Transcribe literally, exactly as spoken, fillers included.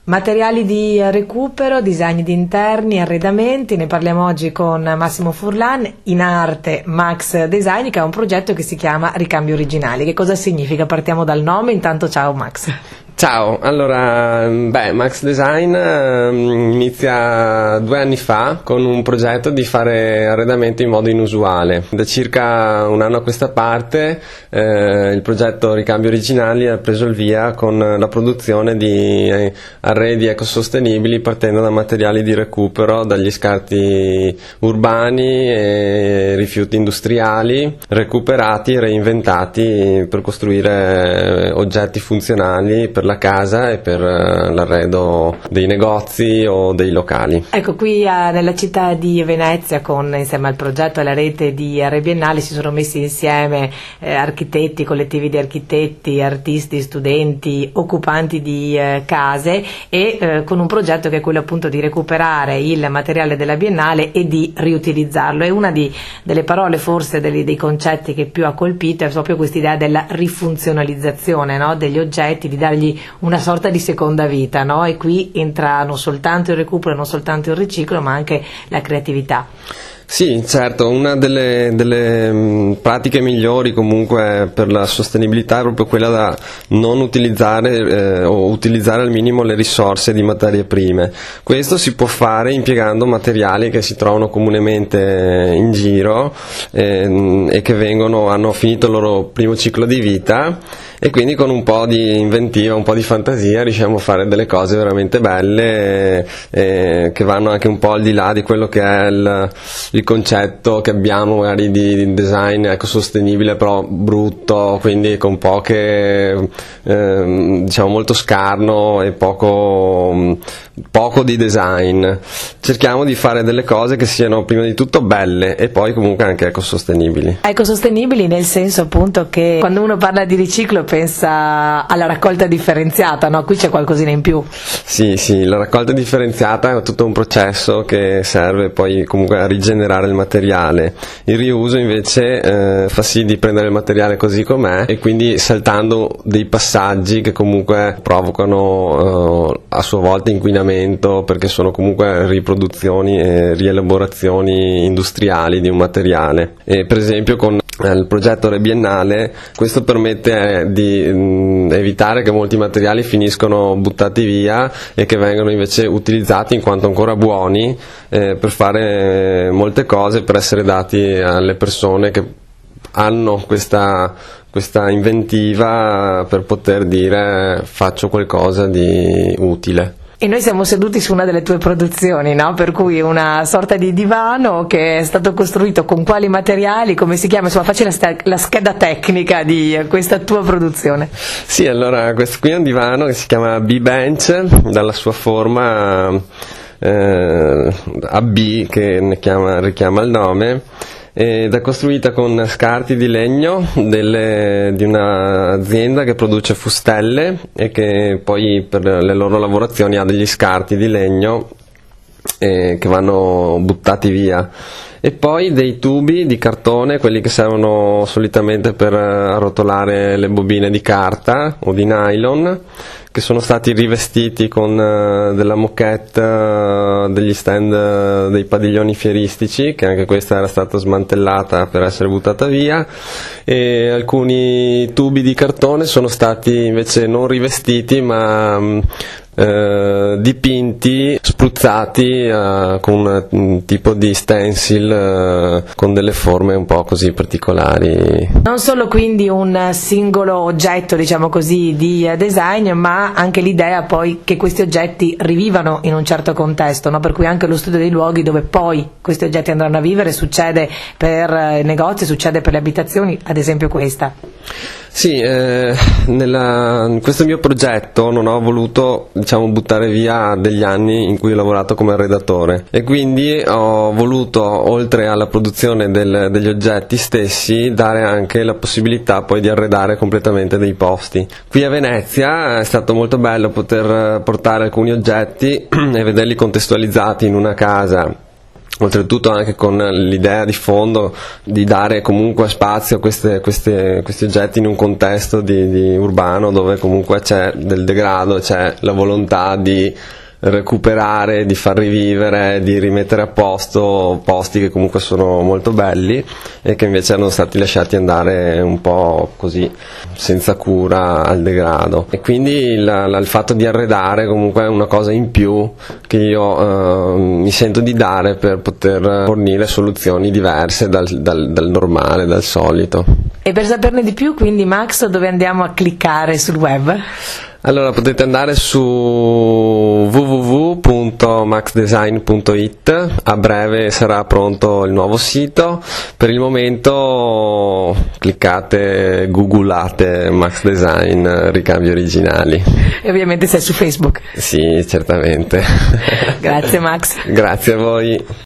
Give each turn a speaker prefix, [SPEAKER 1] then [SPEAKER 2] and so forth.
[SPEAKER 1] Materiali di recupero, disegni di interni, arredamenti, ne parliamo oggi con Massimo Furlan, in arte Max Design, che è un progetto che si chiama Ricambi Originali. Che cosa significa? Partiamo dal nome, intanto ciao Max.
[SPEAKER 2] Ciao, allora, beh, Max Design eh, inizia due anni fa con un progetto di fare arredamento in modo inusuale. Da circa un anno a questa parte eh, il progetto Ricambi Originali ha preso il via con la produzione di eh, arredi ecosostenibili partendo da materiali di recupero, dagli scarti urbani e rifiuti industriali, recuperati e reinventati per costruire oggetti funzionali per la casa e per l'arredo dei negozi o dei locali.
[SPEAKER 1] Ecco, qui eh, nella città di Venezia, con insieme al progetto e alla rete di Aree Biennali, si sono messi insieme eh, architetti, collettivi di architetti, artisti, studenti, occupanti di eh, case e eh, con un progetto che è quello appunto di recuperare il materiale della Biennale e di riutilizzarlo. E una di, delle parole, forse dei, dei concetti che più ha colpito è proprio questa idea della rifunzionalizzazione, no? Degli oggetti, di dargli una sorta di seconda vita, no? E qui entra non soltanto il recupero, non soltanto il riciclo, ma anche la creatività.
[SPEAKER 2] Sì, certo, una delle, delle mh, pratiche migliori comunque per la sostenibilità è proprio quella da non utilizzare eh, o utilizzare al minimo le risorse di materie prime. Questo si può fare impiegando materiali che si trovano comunemente in giro eh, e che vengono, hanno finito il loro primo ciclo di vita, e quindi con un po' di inventiva, un po' di fantasia riusciamo a fare delle cose veramente belle eh, che vanno anche un po' al di là di quello che è il, il concetto che abbiamo magari di design ecosostenibile però brutto, quindi con poche eh, diciamo molto scarno e poco, poco di design. Cerchiamo di fare delle cose che siano prima di tutto belle e poi comunque anche ecosostenibili.
[SPEAKER 1] Ecosostenibili nel senso appunto che quando uno parla di riciclo pensa alla raccolta differenziata, no? Qui c'è qualcosina in più.
[SPEAKER 2] Sì, sì, la raccolta differenziata è tutto un processo che serve poi comunque a rigenerare il materiale. Il riuso invece eh, fa sì di prendere il materiale così com'è e quindi saltando dei passaggi che comunque provocano eh, a sua volta inquinamento, perché sono comunque riproduzioni e rielaborazioni industriali di un materiale. E per esempio con il progetto Aree Biennale questo permette di mh, evitare che molti materiali finiscono buttati via e che vengono invece utilizzati in quanto ancora buoni eh, per fare molte cose, per essere dati alle persone che hanno questa, questa inventiva per poter dire faccio qualcosa di utile.
[SPEAKER 1] E noi siamo seduti su una delle tue produzioni, no? Per cui una sorta di divano che è stato costruito con quali materiali, come si chiama? Insomma, facci la, st- la scheda tecnica di questa tua produzione.
[SPEAKER 2] Sì, allora questo qui è un divano che si chiama B-Bench, dalla sua forma eh, a B che ne chiama, richiama il nome. Ed è costruita con scarti di legno delle, di un'azienda che produce fustelle e che poi per le loro lavorazioni ha degli scarti di legno eh, che vanno buttati via, e poi dei tubi di cartone, quelli che servono solitamente per arrotolare le bobine di carta o di nylon, che sono stati rivestiti con uh, della moquette uh, degli stand uh, dei padiglioni fieristici, che anche questa era stata smantellata per essere buttata via, e alcuni tubi di cartone sono stati invece non rivestiti ma um, Uh, dipinti, spruzzati uh, con un, un tipo di stencil uh, con delle forme un po' così particolari.
[SPEAKER 1] Non solo quindi un singolo oggetto, diciamo così, di design, ma anche l'idea poi che questi oggetti rivivano in un certo contesto, no? Per cui anche lo studio dei luoghi dove poi questi oggetti andranno a vivere succede per i negozi, succede per le abitazioni, ad esempio questa.
[SPEAKER 2] Sì, eh, nella, in questo mio progetto non ho voluto diciamo buttare via degli anni in cui ho lavorato come arredatore, e quindi ho voluto, oltre alla produzione del, degli oggetti stessi, dare anche la possibilità poi di arredare completamente dei posti. Qui a Venezia è stato molto bello poter portare alcuni oggetti e vederli contestualizzati in una casa oltretutto anche con l'idea di fondo di dare comunque spazio a queste, queste, questi oggetti in un contesto di, di urbano dove comunque c'è del degrado, c'è la volontà di recuperare, di far rivivere, di rimettere a posto posti che comunque sono molto belli e che invece erano stati lasciati andare un po' così senza cura al degrado. E quindi il, il fatto di arredare comunque è una cosa in più che io eh, mi sento di dare per poter fornire soluzioni diverse dal, dal, dal normale, dal solito.
[SPEAKER 1] E per saperne di più, quindi Max, dove andiamo a cliccare sul web?
[SPEAKER 2] Allora potete andare su w w w punto max design punto i t, a breve sarà pronto il nuovo sito. Per il momento cliccate, googlate Max Design ricambi originali.
[SPEAKER 1] E ovviamente sei su Facebook.
[SPEAKER 2] Sì, certamente.
[SPEAKER 1] Grazie Max.
[SPEAKER 2] Grazie a voi.